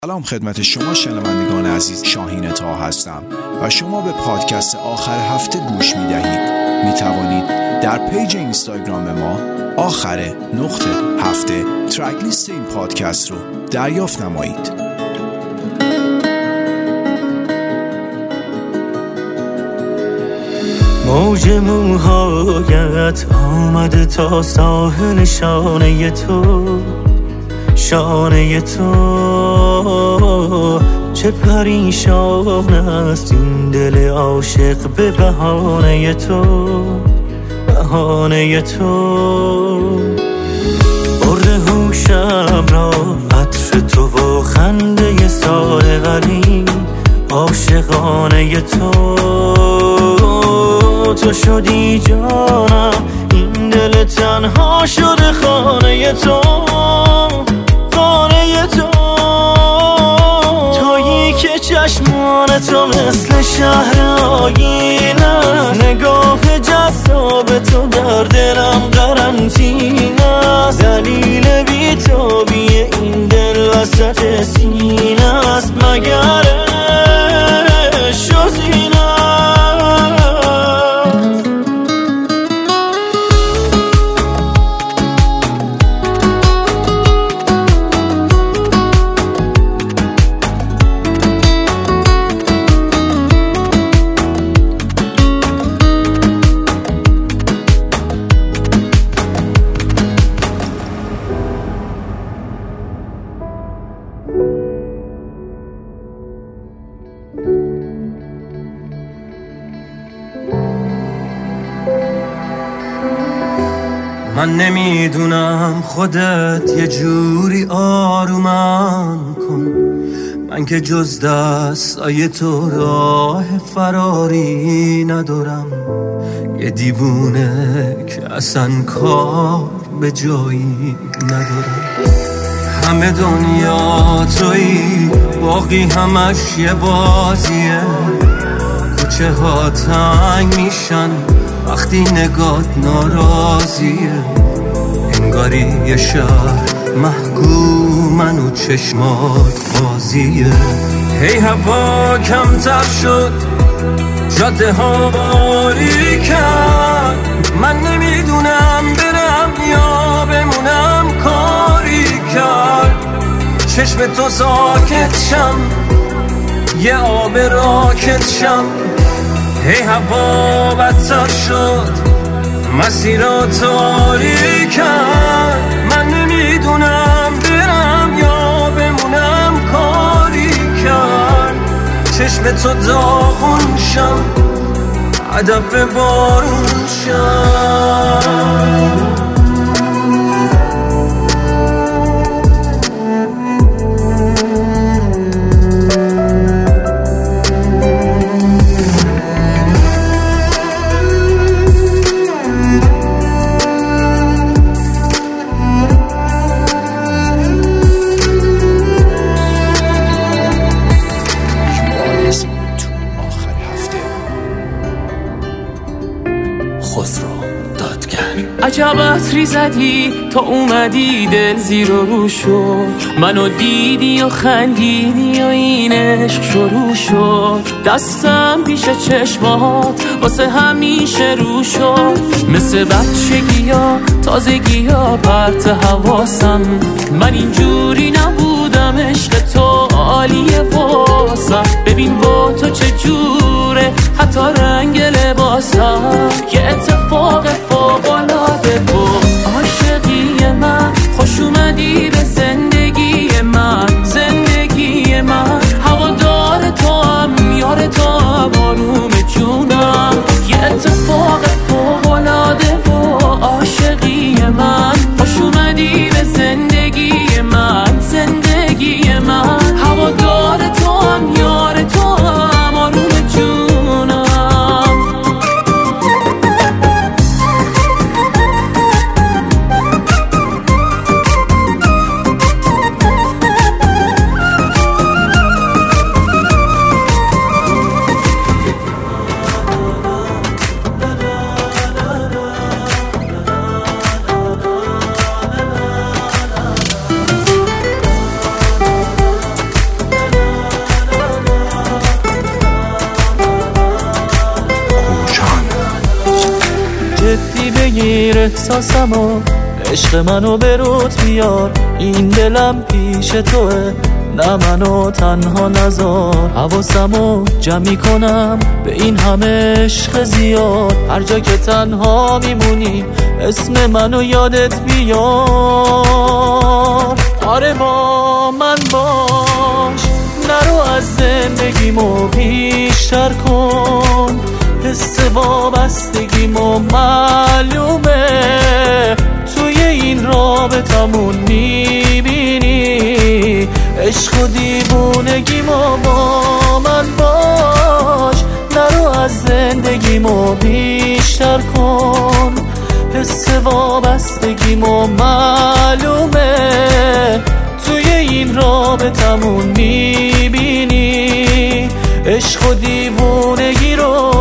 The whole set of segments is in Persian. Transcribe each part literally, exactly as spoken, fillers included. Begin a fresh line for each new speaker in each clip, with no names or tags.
سلام خدمت شما شنوندگان عزیز، شاهین طه هستم و شما به پادکست آخر هفته گوش می دهید. می توانید در پیج اینستاگرام ما آخر نقطه هفته ترک لیست این پادکست رو دریافت نمایید.
موج موهایت آمده تا ساحل شانه تو، شانه تو چه پریشان است این دل عاشق به بهانه تو، بهانه تو. برده هوشم را عطر تو و خنده سال غلی، عاشقانه تو. تو شدی جانم، این دل تنها شده خانه تو، خانه تو. تویی که چشمان تو مثل شهر آگین است، نگاه جذاب تو در دلم قرنطینه است. دلیل بی‌تابی این دل وسط سینه است، مگر عشق و زینه است. من نمیدونم، خودت یه جوری آرومم کن، من که جز دستای تو راه فراری ندارم. یه دیوونه که اصلا کار به جایی ندارم. همه دنیا تویی، باقی همش یه بازیه. کوچه ها تنگ میشن وقتی نگات ناراضیه، انگاری یه شهر محکومن و چشمات بازیه. هی هوا کمتر شد، جاده ها باریکن، من نمیدونم برم یا بمونم. کاری کرد چشم تو ساکت شم، یه آب راکت شم. هی هوا بدتر شد، مسیرها تاریکن، من نمیدونم برم یا بمونم. کاری کرد چشم تو داغون شم، هدف بارون شم.
عجب عطری زدی تا اومدی دل زیر و رو شد، منو دیدی و خندیدی و این عشق شروع شد. دستم پیش چشمات واسه همیشه رو شد، مثل بچگی ها تازگی ها پرت حواسم. من اینجوری نبودم، عشق تو عالیه واسم. ببین با تو چه جوره، حتی رنگ لباسم. یه اتفاق فوق‌العاده بود عاشقی من، خوش اومدی به زندگی من، زندگی من. هوادار تو هم، یار تو هم، آروم جونم. یه اتفاق فوق‌العاده بود عاشقی من، خوش اومدی به زندگی من، زندگی من.
بگیر احساسمو، عشق منو به رود بیار، این دلم پیش توه، نه منو تنها نذار. حواسمو جمع کنم به این همه عشق زیاد، هر جا که تنها میمونی اسم منو یادت بیار. آره با من باش، نرو از زندگیمو بیشتر کن، حس وابستگیمو معلومه توی این رابطمون میبینی، عشق و دیوونگیمو با من باش، نرو از زندگیمو بیشتر کن، حس وابستگیمو معلومه توی این رابطمون میبینی، عشق و دیوونگی رو.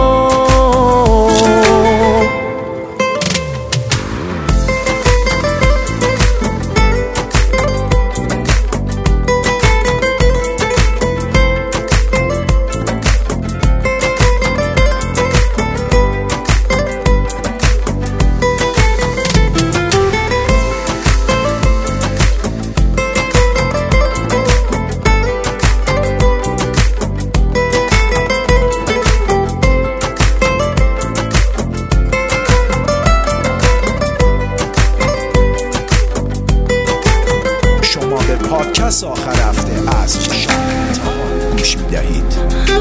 پادکست آخر هفته از شاهین طاها گوش میدهید.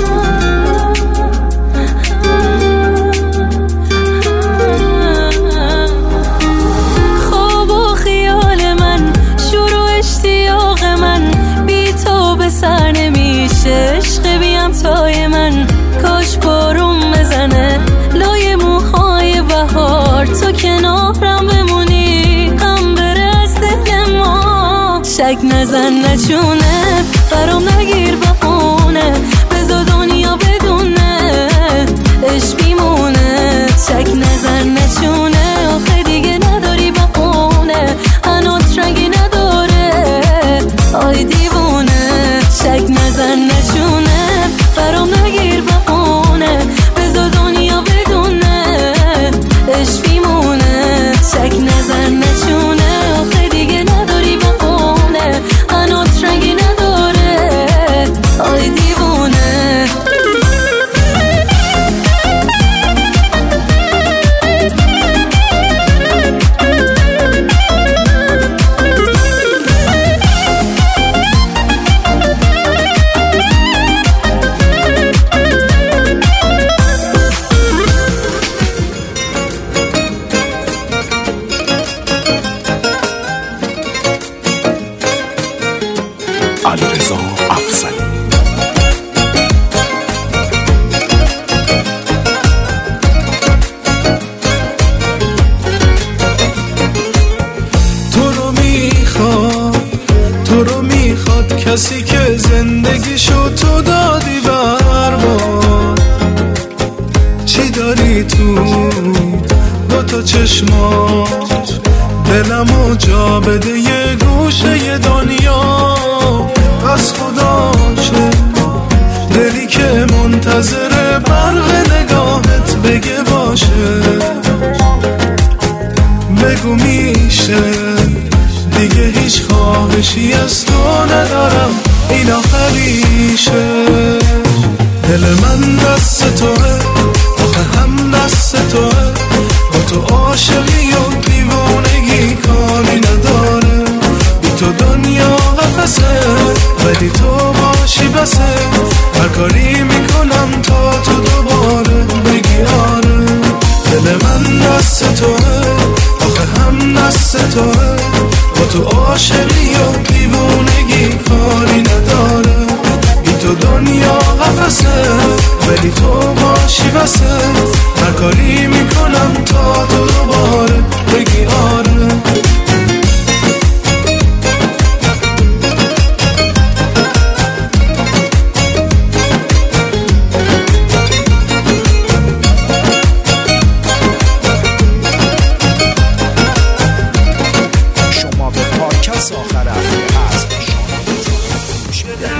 خواب و خیال من، شروع اشتیاق من، بی تو به سر نمیشه عشق بیم تای من. کاش بارون بزنه لای موهای بهار، تو کنارم بمونی غم بره از دل ما. شک نزن نچونه برام نگیر بخونه، بذار دنیا بدونه عشق بیمونه. شک نزن نچونه آخه دیگه نداری بخونه، هنوز رنگی نداره آی دیوونه. شک نزن نچونه برام نگیر بخونه، بذار دنیا بدونه عشق بیمونه. شک نزن نچونه آخه دیگه نداری بخونه، هنوز رنگی نداره آی دیوونه.
علیرضا افضلی.
تو رو میخواد، تو رو میخواد کسی که زندگیشو تو دادی برباد. چی داری تو دو تا چشمات، دلمو جا بده یه گوشه دنیا. از خدا چه دلی که منتظر برق نگاهت بگه باشه، بگو میشه دیگه هیچ خواهشی از تو ندارم، این آخریشه. دل من دست توه آخه هم دست توه، با تو عاشقی و دیوانگی کاری نداره. بی تو دنیا قفسه ولی تو باشی بسه، هر کاری میکنم تا تو دوباره بگی آره. دل من دست توه آخه هم دست توه، با تو عاشقی و دیوانگی کاری نداره. بی تو دنیا قفسه ولی تو باشی بسه، هر کاری میکنم تا تو دوباره بگی آره.
شما به پادکست آخر هفته از شاهین طاها گوش میدهید.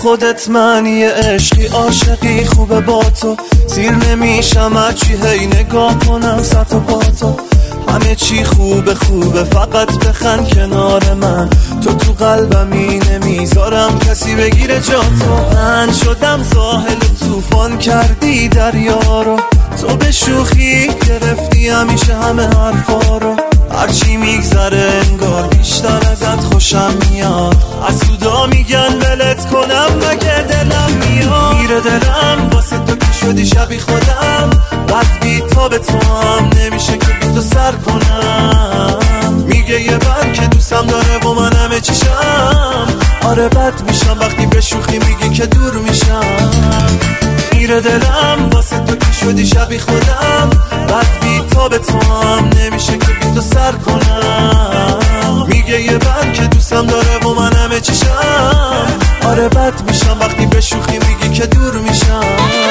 خودت معنی عشقی عاشقی خوبه با تو زیر نمیشم هرچی هی نگاه کنم سر تا پا تو همه چی خوبه خوبه فقط بخند کنار من تو تو قلبمی نمیذارم کسی بگیره جا تو من شدم ساحل طوفان کردی دریا رو تو به شوخی گرفتی همیشه همه حرفا رو هرچی میگذره انگار بیشتر ازت خوشم میاد حسودا میگن ولت کنم مگه دلم میاد میره دلم واسه تو که شدی شبیه خودم بد بی تا به تو هم نمیشه که بی تو سر کنم میگه یه بر که دوستم داره و من همه چیشم آره بد میشم وقتی به شوخی میگی که دور میشم میره دلم واسه تو که شدی شبیه خودم بد بی تا به تو هم نمیشه که بی تو سر کنم میگه یه بر که دوستم داره و من همه چیشم آره بد میشم وقتی به شوخی میگی که دور میشم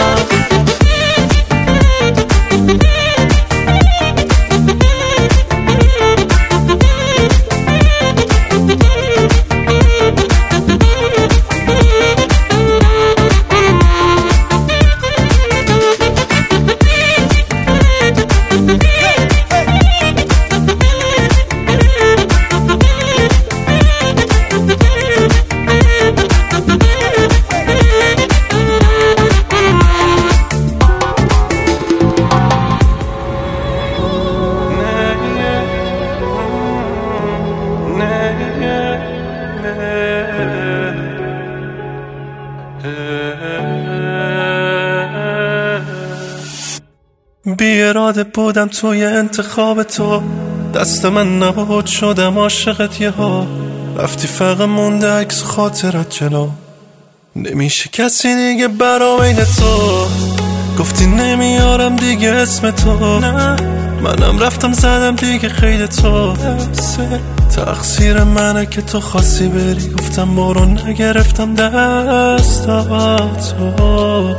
بی اراده بودم توی انتخاب تو دست من نبود شدم عاشقت یه ها رفتی فقط مونده عکس خاطرت جلو نمیشه کسی دیگه برای تو گفتی نمیارم دیگه اسم تو نه منم رفتم زدم دیگه خیلی تو تقصیر منه که تو خواستی بری گفتم برو نگرفتم دستاتو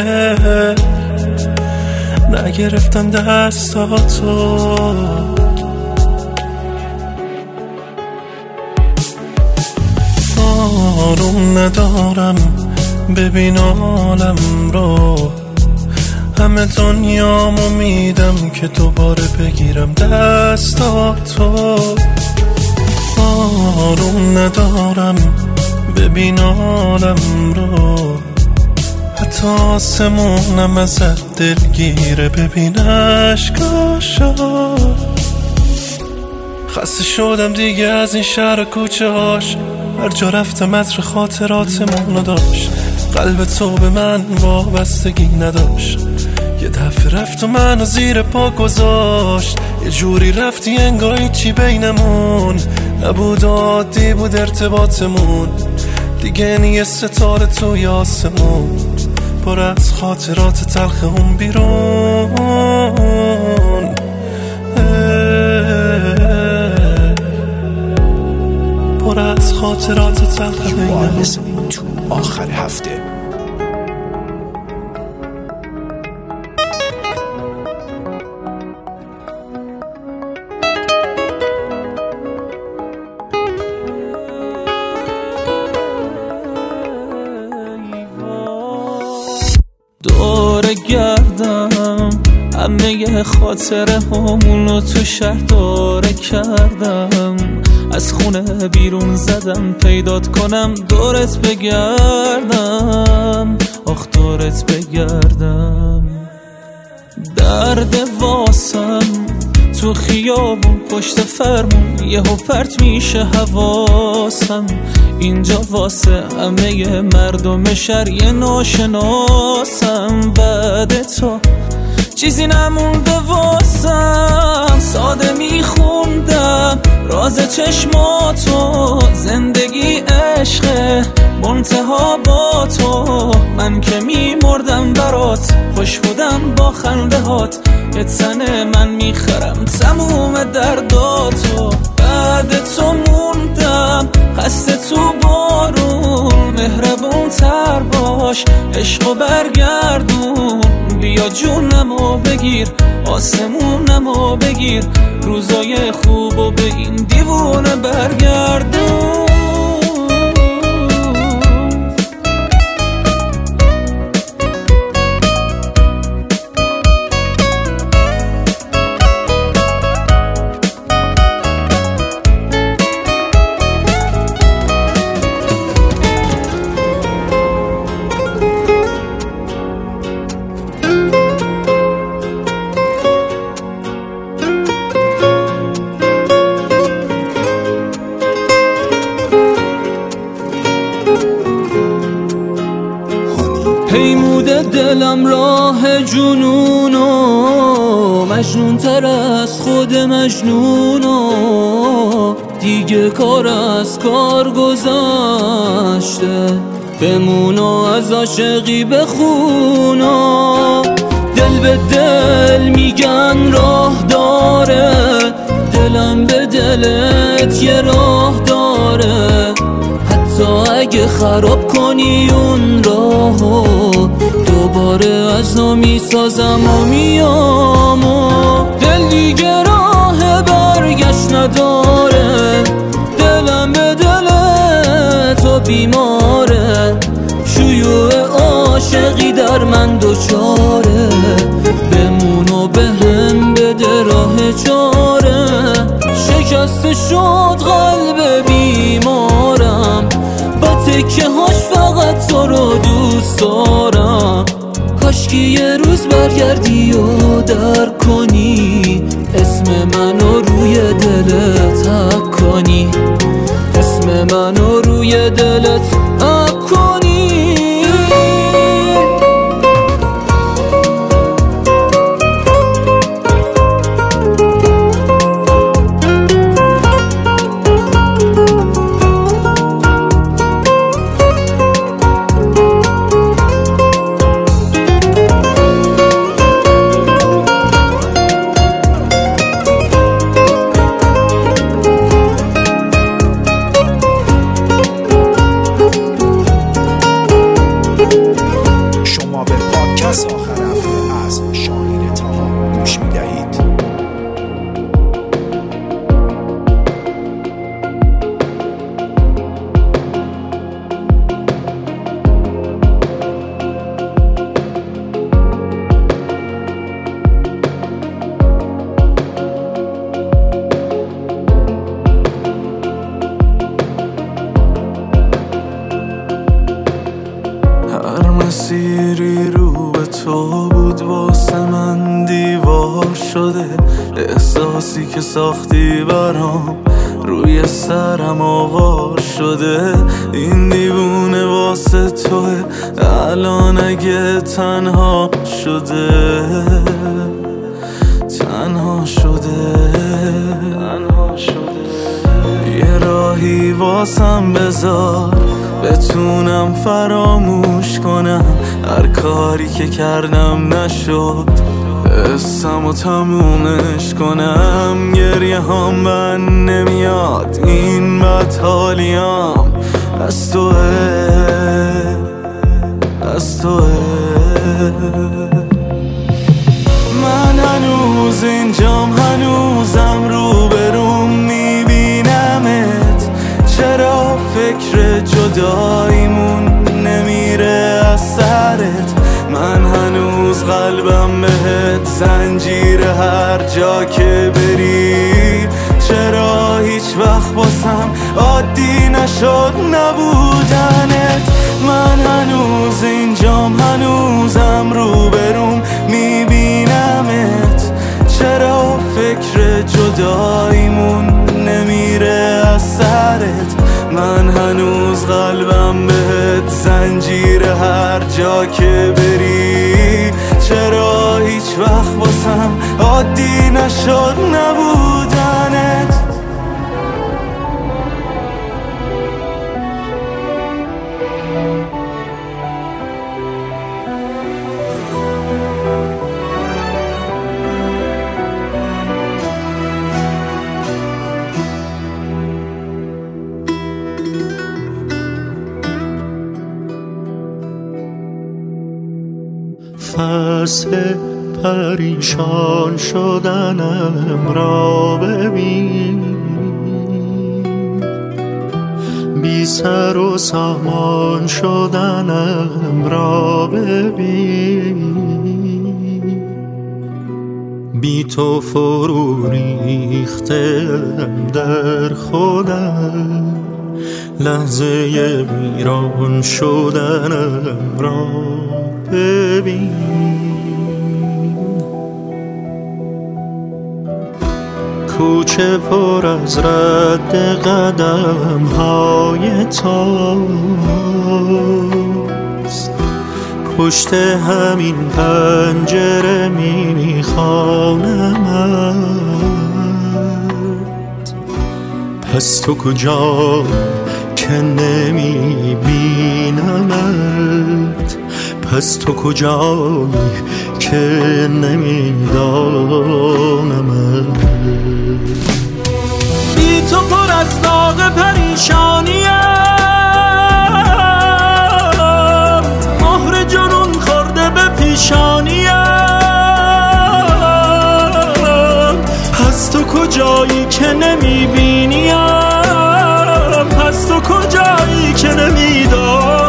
نگرفتم دستاتو آروم ندارم ببین عالم رو همه دنیامو میدم که دوباره بگیرم دستاتو آروم ندارم ببین عالم رو حتی آسمونم ازت دلگیره ببین عشقاشو خسته شدم دیگه از این شهر کوچه هاش هر جا رفتم عطر خاطراتمونو داشت قلب تو به من وابستگی نداشت یه دفعه رفت و منو زیر پا گذاشت یه جوری رفتی انگاری چی بینمون نبود عادی بود ارتباطمون دیگه نیه ستاره توی آسمون پر از خاطرات تلخ اون بیرون پر از خاطرات تلخ بینمون
تو آخر هفته
دور گردم همه خاطره همونو تو شهر داره کردم از خونه بیرون زدم پیدات کنم دورت بگردم آخ دورت بگردم درد واسم تو خیابون پشت فرمون یهو پرت میشه حواسم اینجا واسه همه مردم شهر یه ناشناسم بعد تو چیزی نمونده واسم ساده میخوندم راز چشماتو زندگی عشقه منتها با تو من که میمردم برات خوش بودم با خنده هات یه تنه من میخرم تموم درداتو بعد تو موندم خسته تو بارون مهربون تر باش عشقو برگردون بیا جونمو بگیر آسمونمو بگیر روزای خوبو به این دیوونه برگردون پیمود دلم راه جنونو، مجنون تر از خود مجنونو، دیگه کار از کار گذشته، بمونو از عاشقی بخونو. دل به دل میگن راه داره، دلم به دلت یه راه داره، حتی اگه خراب کنی اون راهو، دوباره از نو میسازم و میام. دل دیگه راه برگشت نداره، دلم به دل تو بیماره، شیوع عاشقی در من دوچاره، بمونو به هم بده راه چاره. شکسته شد قلب بیمارم، با تکه هاش فقط تو رو دوست دارم. کاشکی یه روز برگردی و درک کنی، اسم منو روی دلت حک کنی، اسم منو روی دلت حک کنی.
از آخر هفته از شاهین طاها گوش می‌دهید.
هر مسیری رو به تو بود واسه من دیوار شده، احساسی که ساختی برام روی سرم آوار شده. این دیوونه واسه توه، الان اگه تنها شده، تنها شده، تنها شده. یه راهی واسم بذار بتونم فراموش کنم، هر کاری که کردم نشد حسم و تمومش کنم. گریه هم من نمیاد، این بد حالیام از توه، از توه. من هنوز اینجام، هنوزم روبروم میبینمت، چرا فکر جداییمون نمیره از سرت؟ من هنوز قلبم بهت زنجیر، هر جا که بری. چرا هیچ وقت باسم عادی نشد نبودنت؟ من هنوز اینجام، هنوزم روبروم میبینمت، چرا فکر جداییمون نمیره از سرت؟ من هنوز قلبم بهت زنجیر، هر جا که بری. چرا هیچ وقت واسم عادی نشد نبودنت؟
فصل پریشان شدنم را ببین، بی سر و سامان شدنم را ببین. بی تو فرو ریختم در خودم، لحظه ویران شدنم را ببین. کوچه پر از رد قدم های تاست، پشت همین پنجره میخوانمت. پس تو کجا که نمیبینمت؟ پس تو کجایی که نمیدانمت؟
بی تو پر از داغ پریشانیم، مهر جنون خورده به پیشانیم. پس تو کجایی که نمیبینیم؟ پس تو کجایی که نمیدانیم؟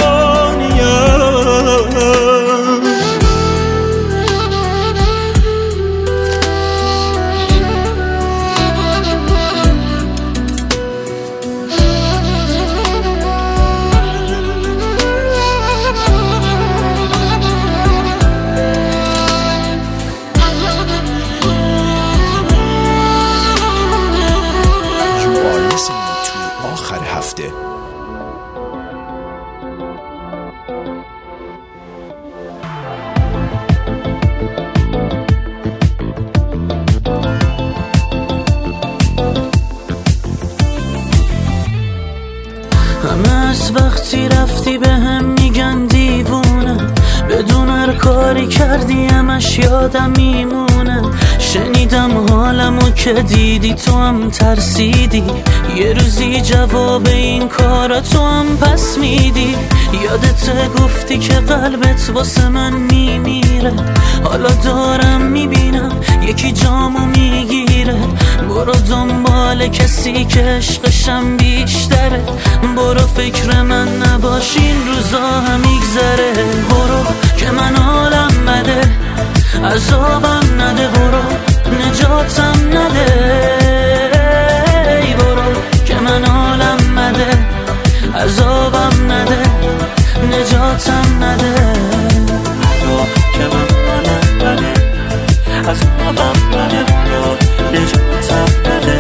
همه از وقتی رفتی به هم میگن دیوونه، بدون هر کاری کردی همش یادم میمونه. شنیدم حالمو که دیدی تو هم ترسیدی، یه روزی جواب این کارا تو هم پس میدی. یادت گفتی که قلبت واسه من میمیره، حالا دارم میبینم یکی جامو میگیره. برو دنبال کسی که عشقشم بیشتره، برو فکر من نباش این روزا هم میگذره. برو که من حالم بده، عذابم نده، برو نجاتم نده. ای برو که من حالم بده، عذابم نده، نجاتم نده. برو که من حالم بده، عذابم نده، برو نجاتم نده.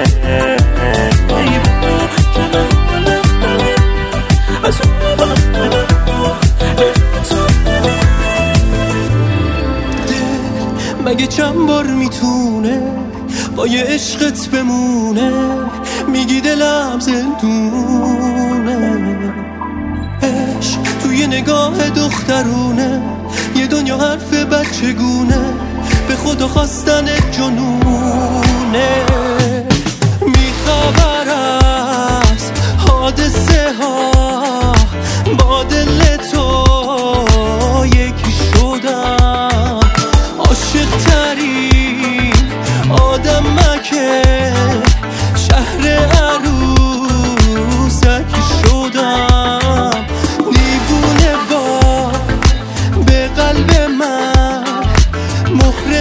ای برو که من حالم بده، عذابم نده، برو نجاتم نده.
مگه چند بار میتونه با یه عشقت بمونه؟ میگی دلم زندونه. عشق توی نگاه دخترونه، یه دنیا حرف بچگونه، به خدا خواستن جنونه. میخبر از حادثه ها با دل تو یکی شدم. عاشق ترین آدم مکه شهر عروسکی شدم. دیوونه با به قلب من مهر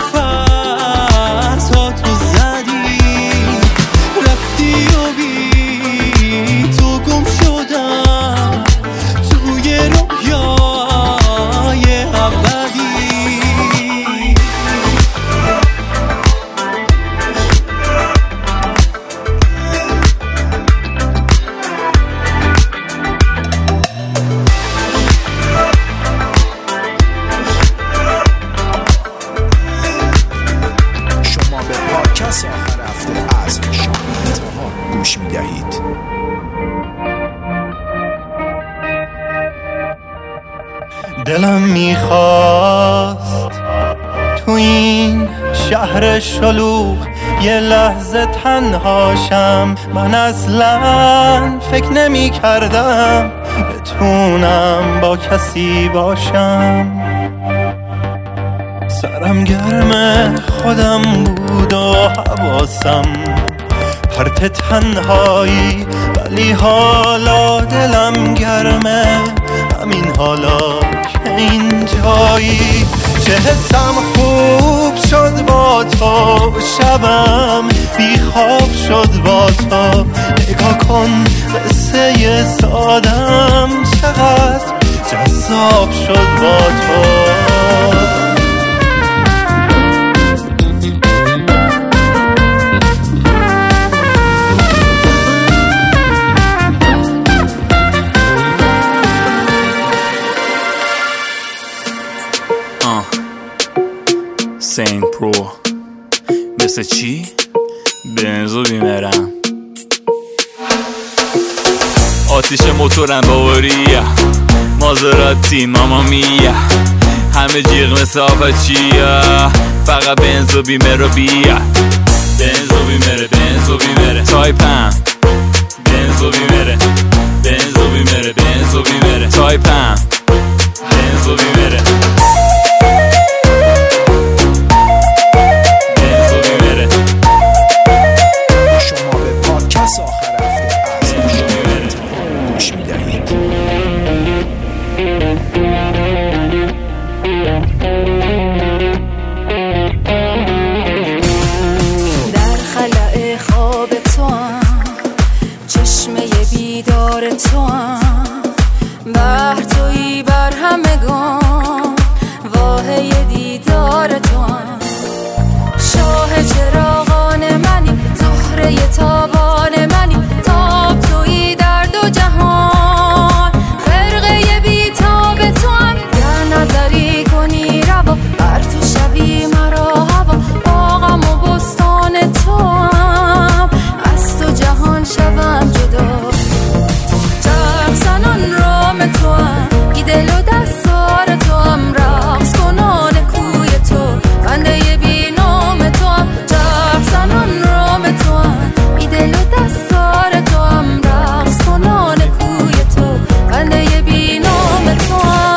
نفس ها تو زدی. رفتی و بی تو گم شدم توی رویای ابدی.
پادکست آخر هفته از شاهین طاها گوش میدهید.
دلم میخواست تو این شهر شلوغ یه لحظه تنهاشم. من اصلا فکر نمی کردم بتونم با کسی باشم. سرم گرم خودم بود و حواسم پرت تنهایی، ولی حالا دلم گرمه همین حالا که اینجایی. چه حسم خوب شد با تو، شبم بی خواب شد با تو. نگاه کن قصه سادم چقدر جذاب شد با تو.
پرو مثل چی؟ بنزو بیمرم آتیش موتورم باوریا مازراتی ماما میا همه جیغ مثل آپاچیا فقط بنزو بیمر و بیا بنزو بیمره بنزو بیمره تایپم بنزو بیمره بنزو بیمره بنزو بیمره تایپم بنزو بیمره بنزو بیمره
شما به پادکست آخر هفته از شاهین طاها گوش میدهید.
در خلأ خواب تو هم چشمه بیدار تو هم بحر تویی بر همگان واهی دیدار تو هم شاه چراغان منی زهره تابان منی تاب تویی در دو جهان خرقه بیتاب تو هم گر نظری کنی روا بر تو شبی مرا هوا باغم و بستان تو هم از تو جهان شوم جدا چرخ زنان رام تو هم ای دل و دستار تو هم رقص کنان کوی تو بنده بی نام تو هم چرخ زنان رام تو هم ای دل و دستار تو هم رقص کنان کوی تو بنده بی نام تو هم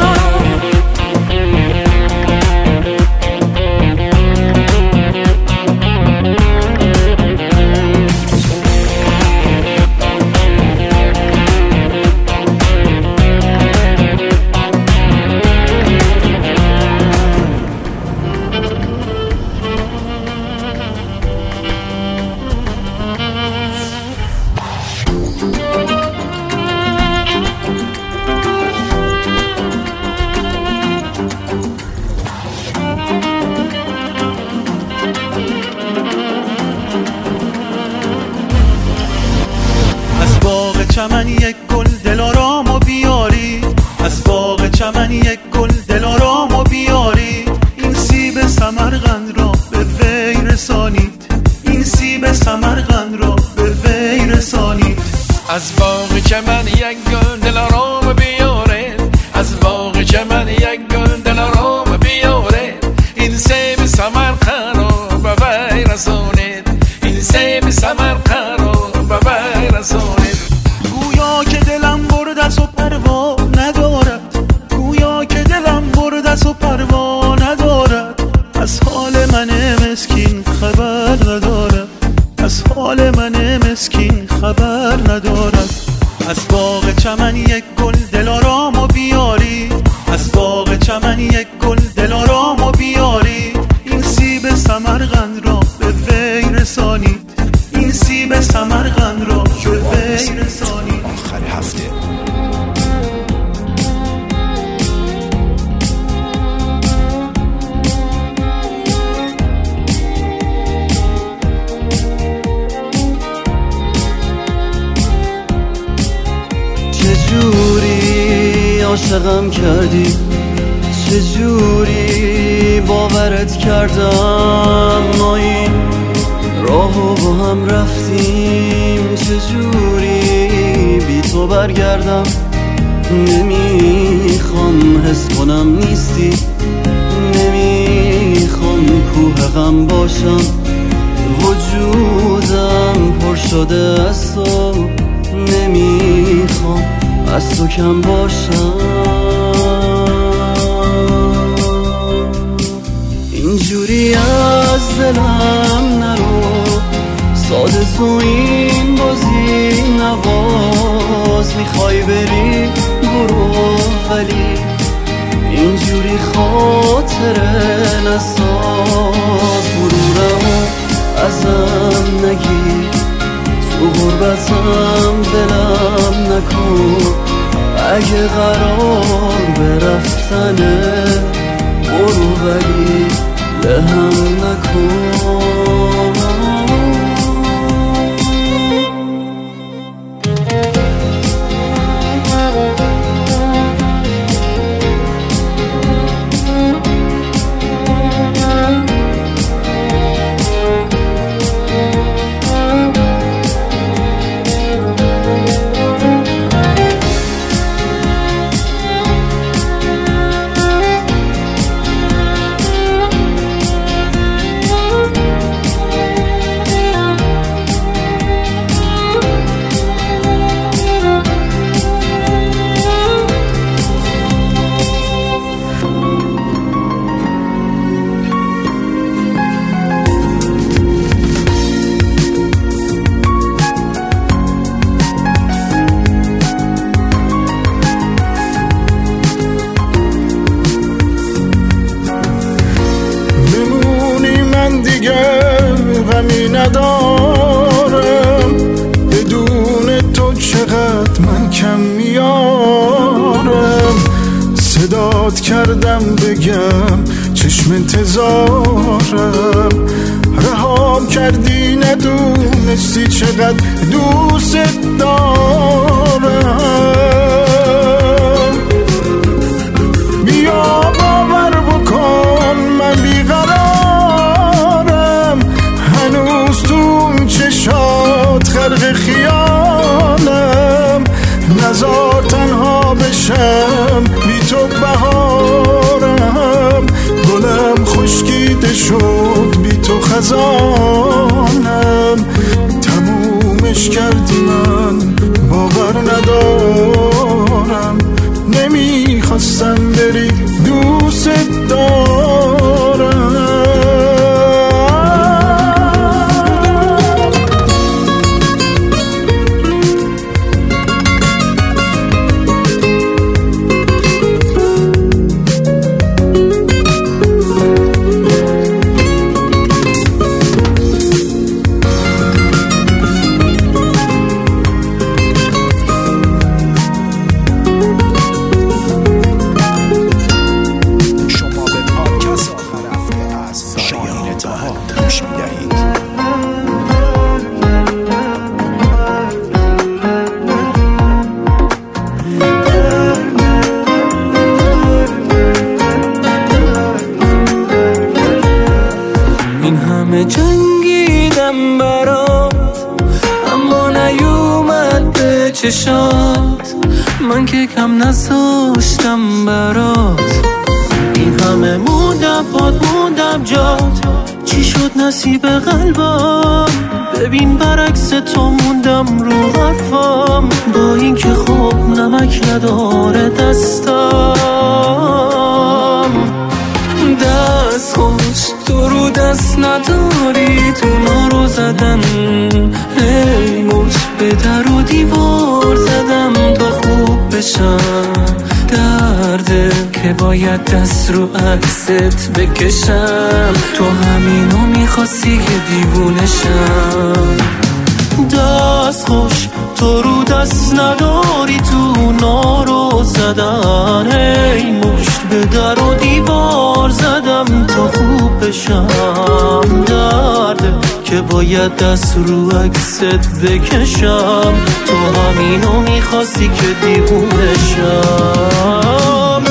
از باغ چمن یک گل دلارام و بیاری از باغ چمن یک گل دلارام و بیاری این سیب سمرقند را به وی رسانید این سیب سمرقند را به وی رسانید
از باغ چمن یک گل دلارام بیاره از باغ چمن یک گل دلارام بیاره این سیب سمرقند را به وی رسانید این سیب سمرقند را به وی رسانید
گویا که دلم برده است و پروا ندارد گویا که دلم برده است و پروا ندارد از حال من مسکین خبر ندارد از حال من مسکین خبر ندارد از باغ چمن یک گل دلارام و بیاری از باغ چمن یک گل دلارام و بیاری این سیب سمرقند را به وی رسانید این سیب سمرقند را به وی رسانید.
آخر هفته
چجوری عاشقم کردی چجوری باورت کردم ما این راهو با هم رفتیم چجوری بی تو برگردم نمیخوام حس کنم نیستی نمیخوام کوه غم باشم وجودم پر شده از تو نمیخوام از تو کم باشم اینجوری از دلم نرو ساده تو این بازی نواز میخوای بری برو ولی اینجوری خاطره نساز غرورمو ازم نگیر تو غربتم دلم نکن اگه قرار برفتنه برو ولی لهم نکن
فریاد کردم بگم چشم انتظارم، رهام کردی ندونستی چقدر دوست دارم. بیا باور بکن من بیقرارم، هنوز تو چشات خلق خیالم، نزار تنها بشم بی تو بهارم، گلم خشکیده شد بی تو خزانم، تمومش کردی من باور ندارم، نمیخواستم بری دوست دارم.
جنگیدم برات اما نیومد به چشات، من که کم نذاشتم برات، این همه موندم پاد موندم جات، چی شد نصیب قلبم، ببین برعکس تو موندم رو حرفم، با این که خوب نمک نداره دستم، دست خوش تو رو دست نداری، تو نارو زدن هی مش به در و دیوار زدم تا خوب بشم، درده که باید دست رو عکست بکشم، تو همینو میخواستی که دیوونشم، دست خوش تو رو دست نداری، تو نارو زدن هی مشت به در و دیوار زدم تا خوب بشم، درده که باید دست رو عکست بکشم، تو همینو میخواستی که دیوونشم.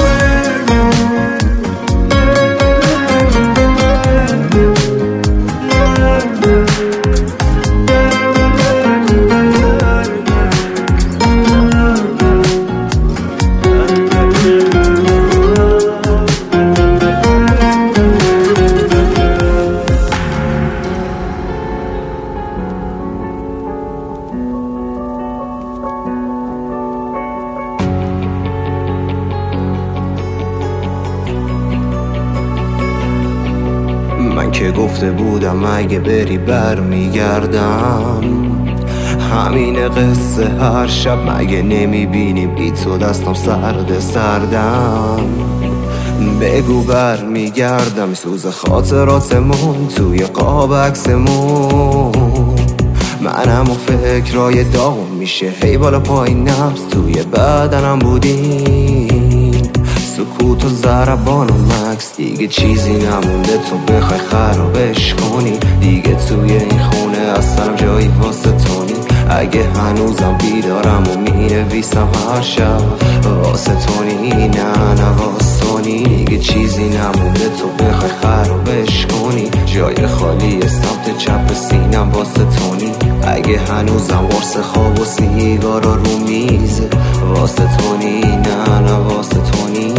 من که گفته بودم اگه بری بر میگردم، همین قصه هر شب مگه نمیبینیم بی تو دستم سرد سردم، بگو بر میگردم سوز خاطراتمون توی قاب عکسمون، منم و فکرای داغون میشه هی بالا پایین نبض توی بدنم بودین، سکوت و ضربان و مکس دیگه چیزی نمونده تو بخوای خرابش کنی، دیگه توی این خونه اصلا جایی واسه تو نی، اگه هنوزم بیدارم و مینویسم هر شب واسه تو نی، نه نه واسه تو نی، دیگه چیزی نمونده تو بخوای خرابش کنی، جای خالی سمت چپ سینم واسه تو نی، اگه هنوزم قرص خواب و سیگارا رو میزه واسه تو نی، نه نه واسه تو نی.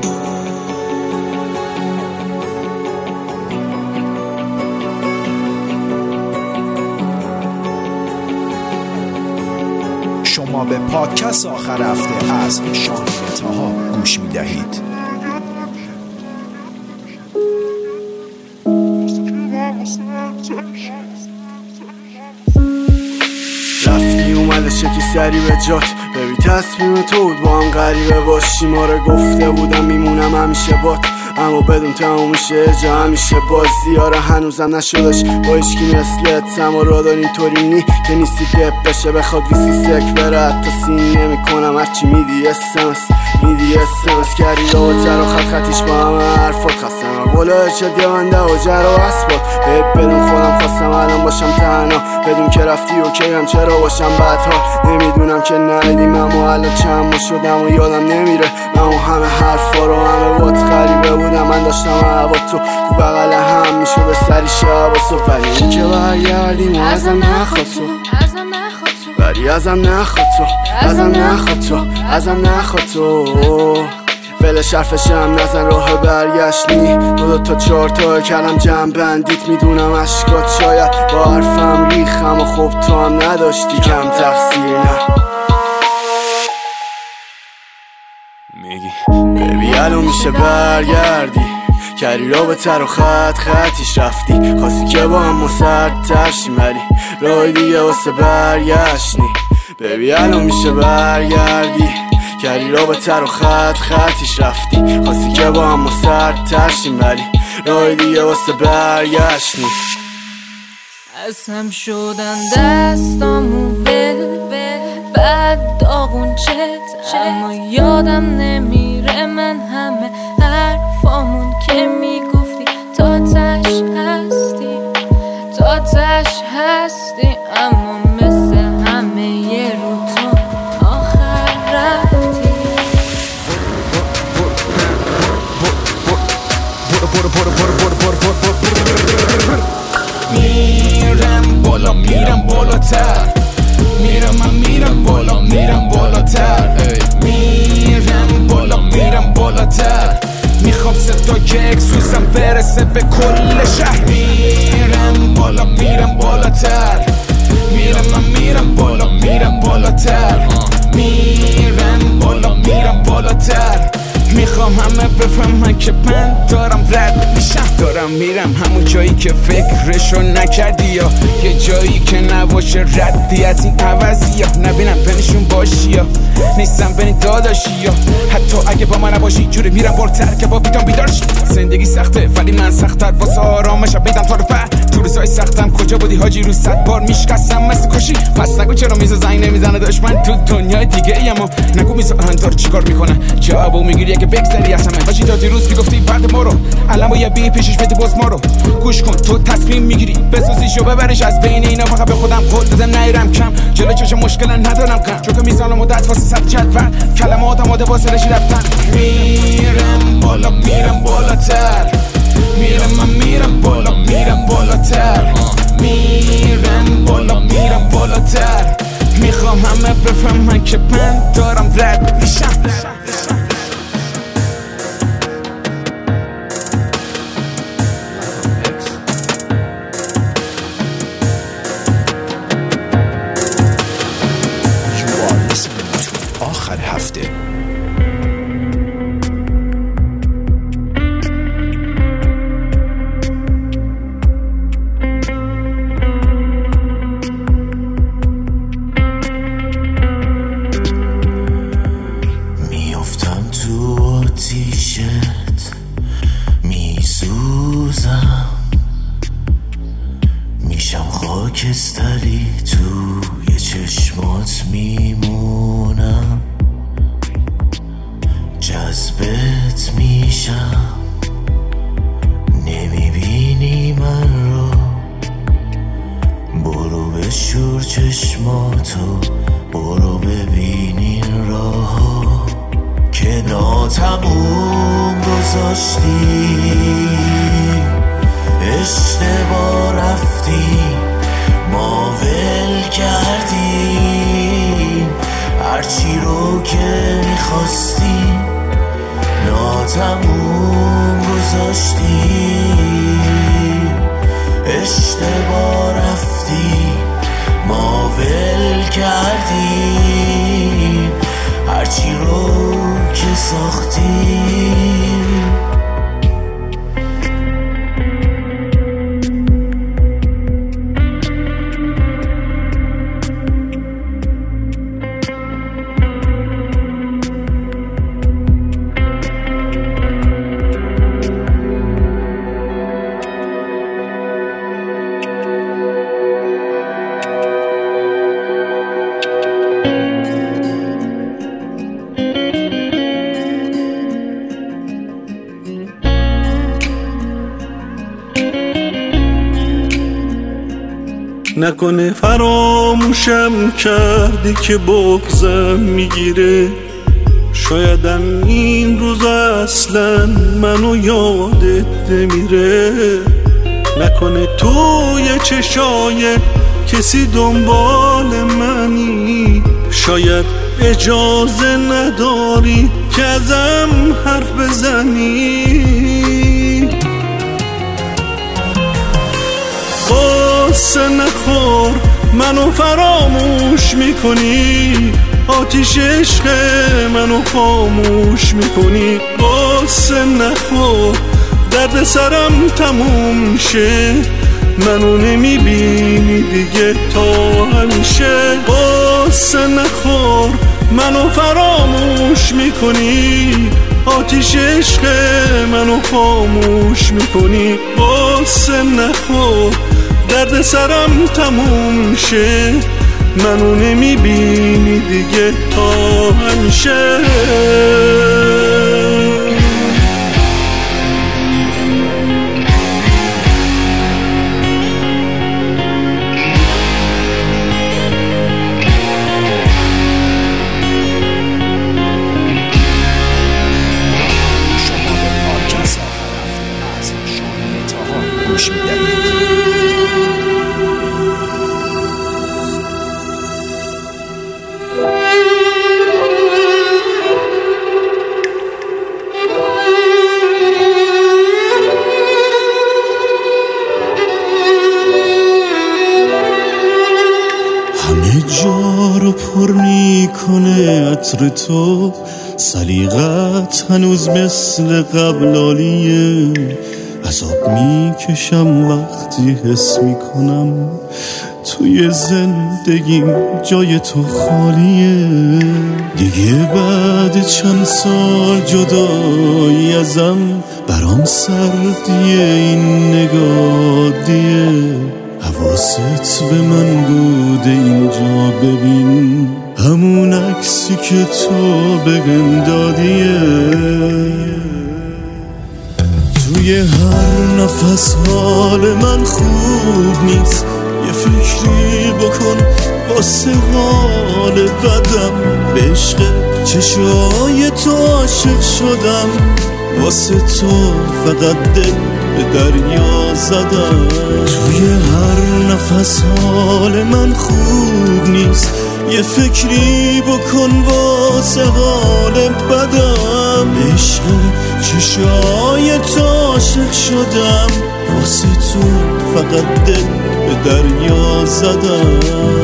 شما به پادکست آخر هفته از شاهین طاها گوش می دهید.
رفتی اومدش یکی سری به جات، ببی تصمیم تو بود با هم غریبه باشی، ما رو گفته بودم میمونم همیشه بات، اما بدون تموم میشه جا همیشه بازی آره هنوزم نشدش با ایشکی مثلت اما را داریم طوری نی که نیستی دب بشه بخواد ویسی سک بره حتی سین نمی کنم هرچی میدی اسمس میدی اسمس کردی رو جرا خط خطیش با همه حرفات خستم بولا چه دیونده و جرا اسبات بهت بدون خودم خواستم الان باشم تنها بدون که رفتی اوکی هم چرا باشم بدها نمیدونم که ندیدیم اما الان چند ما شدم و یادم نمیره من و همه حرفا رو همه بات غریبه بودم من داشتم هوا تو تو بغل هم میشه به سری شب و صبح ولی این که برگردیم و ازم نخواد تو ولی ازم نخواد تو ازم نخواد تو ازم نخواد تو ولش حرفشم نزن راه برگشت نی دو دو تا چهار تا کلم جمع بندیت میدونم اشکات شاید با حرفم ریخم و خب تو هم نداشتی کم تقصیر نه میگی ببی الان میشه برگردی کری را به تر و خط خطیش رفتی خواستی که با هم مسردتر شیم ولی راه دیگه واسه برگشتنی ببی الان میشه برگردی کری را به تر و خط خطیش رفتی خواستی که با هم مسردتر شیم ولی راه دیگه واسه برگشتنی
اسم شدن دستامو ول بعد داغون چت اما یادم نمیره من همه حرفامون که میگفتی تا تش هستی تا تش هستی اما مثل همه یه رو تو آخر رفتی
میرم بالا میرم بالاتر میرم من میرم بالا میرم بالاتر میرم بالا میرم بالاتر میخوام صدا که اکسوسم برسه به کل شهر میرم بالا میرم بالاتر میرم من میرم بالا میرم بالاتر میرم بالا میرم بالاتر میخوام همه بفهمن که من دارم رد میشم دارم میرم همون جایی که فکرشو نکردی یا یه جایی که نباشه ردی از این عوضی یا نبینم بینشون باشی یا نیستم بین داداشی یا حتی اگه با من نباشی جوری میرم بالاتر که با بیدام بیدار شی زندگی سخته ولی من سخت‌تر واسه آرامشم بیدم تا رو پر تو روزای سختم کجا بودی حاجی رو صد بار میشکستم مثل کشی پس نگو چرا میز زنگ نمیزنه دشمن تو دنیای دیگه ایم نگو میز اندار چیکار میکنه جوابو میگیری اگه بگذری از همه باشی تا دیروز میگفتی بعد ما رو الان با یه بی پیشش بده باز ما رو گوش کن تو تصمیم میگیری بسازیشو ببرش از بین اینا فقط به خودم قول دادم نیرم کم جلو چشم مشکل ندارم کم چون که میزانم و دست واسه صد جدول کلمات آماده واسه رشی رفتن میرم بالا میرم بالاتر میرم من میرم بالا میرم بالاتر میرم بالا میرم بالاتر میخوام همه بفهمن که من دارم رد میشم
آخر هفته
میافتم تو آتیشت میسوزم میشم خاکستری توی چشمات میمونم جذبت میشم نمیبینی من رو برو بشور چشماتو برو ببین این راه که ناتموم گذاشتی اشتباه رفتی ما ول کردیم هرچی رو که میخواستی ناتموم گذاشتی اشتباه رفتی ما ول کردیم هرچی رو که ساختیم
نکنه فراموشم کردی که بغضم میگیره، شایدم این روز اصلا منو یادت نمیره. نکنه توی چشای کسی دنبال منی، شاید اجازه نداری که ازم حرف بزنی. قصه نخور منو فراموش میکنی، آتیش عشق منو خاموش میکنی. قصه نخور درد سرم تموم میشه، منو نمیبینی دیگه تا همیشه. قصه نخور منو فراموش میکنی، آتیش عشق منو خاموش میکنی. قصه نخور درد سرم تموم میشه، منو نمیبینی دیگه تا همیشه.
گوش میدهید.
همه جا رو پر میکنه عطر تو، سلیقت هنوز مثل قبل عالیه. عذاب میکشم وقتی حس میکنم توی زندگیم جای تو خالیه. دیگه بعد چند سال جدایی ازم برام سردیه این نگاه دیه. حواست به من بوده اینجا ببین، همون عکسی که تو بهم دادیه. توی هر نفس حال من خوب نیست، یه فکری بکن واسه حال بدم. به عشق چشای تو عاشق شدم، واسه تو فقط دل به دریا زدم. توی هر نفس حال من خوب نیست، یه فکری بکن واسه حال بدم. عشق چشای تو عاشق شدم، واسه تو فقط دل به دریا زدم.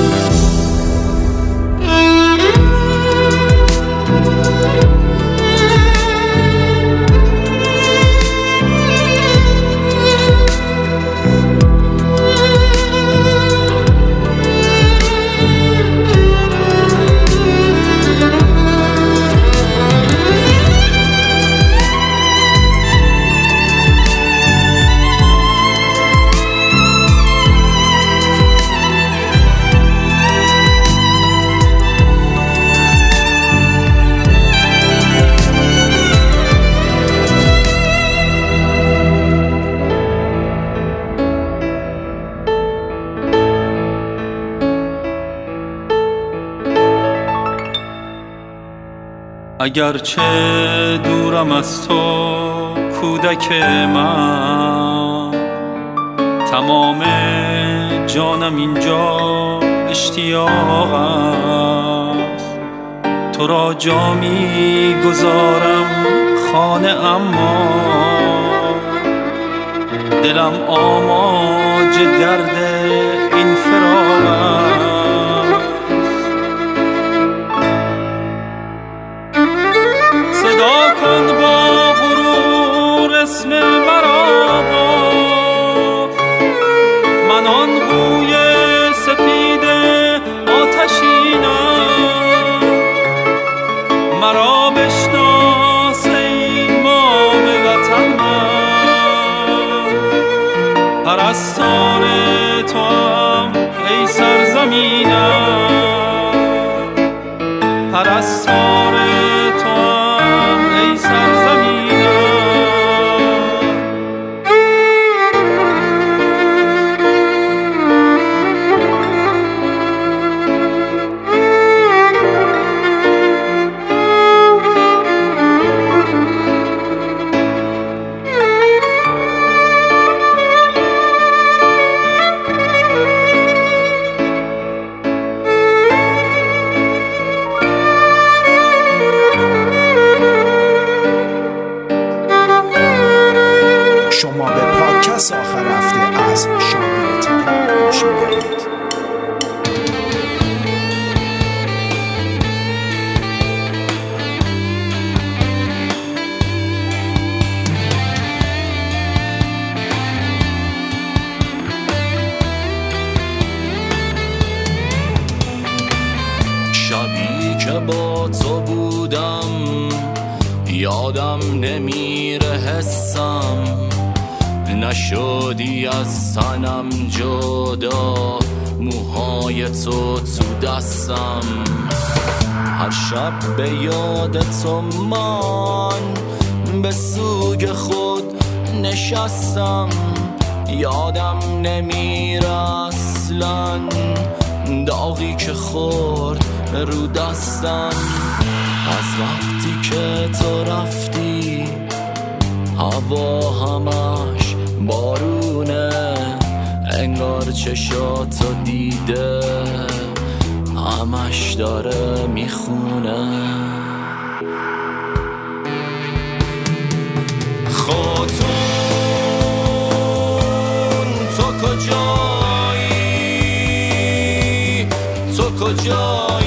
اگرچه دورم از تو کودک من، تمام جانم اینجا اشتیاق است. تو را جا می گذارم خانه، اما دلم آماج درد این فراق است. صدا کن با غرور اسم مرا، من آن روی سپید آتشینم. مرا بشناس ای مام وطن، من پرستار تو هم ای سرزمینم. پرستار تو هم ای سرزمینم.
از شاهین طاهر گوش می‌دهید.
شبی که با تو بودم یادم نمیره حسم، نشدی از تنم جدا، موهای تو تو دستم. هر شب به یاد تو من به سوگ خود نشستم، یادم نمیره اصلا داغی که خورد رو دستم. از وقتی که تو رفتی هوا همش بارونه، انگار چشاتو دیده همش داره میخونه. خودتون تو کجایی، تو کجایی